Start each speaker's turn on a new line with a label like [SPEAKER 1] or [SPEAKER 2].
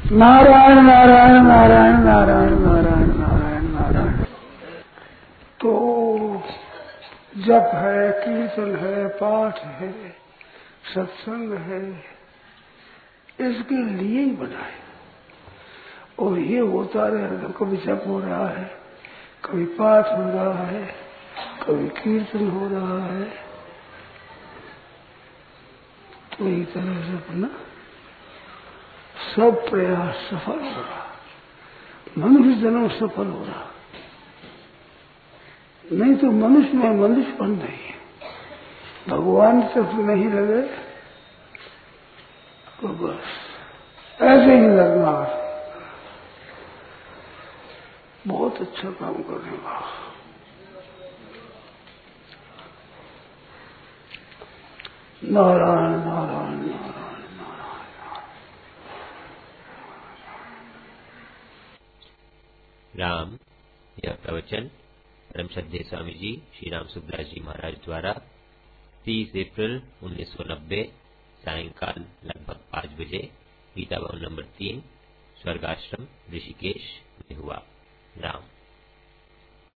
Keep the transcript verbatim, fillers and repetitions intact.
[SPEAKER 1] नारायण नारायण नारायण नारायण नारायण नारायण नारायण। तो जप है, कीर्तन है, पाठ है, सत्संग है, इसके लिए ही बनाए। और ये होता रहे, कभी जप हो रहा है, कभी पाठ हो रहा है, कभी कीर्तन हो रहा है, तो एक तरह से अपना सब प्रयास सफल हो रहा, मनुष्य जन्म सफल हो रहा। नहीं तो मनुष्य में मनुष्यपन नहीं है। भगवान तक नहीं लगे तो बस ऐसे ही लगना। बहुत अच्छा काम करेगा। नारायण नारायण नारायण नारायण।
[SPEAKER 2] राम। यह प्रवचन परम श्रद्धेय स्वामी जी श्री राम सुखदास जी महाराज द्वारा तीस अप्रैल उन्नीस सौ नब्बे सायंकाल लगभग पाँच बजे गीता भवन नंबर तीन स्वर्गाश्रम ऋषिकेश में हुआ। राम।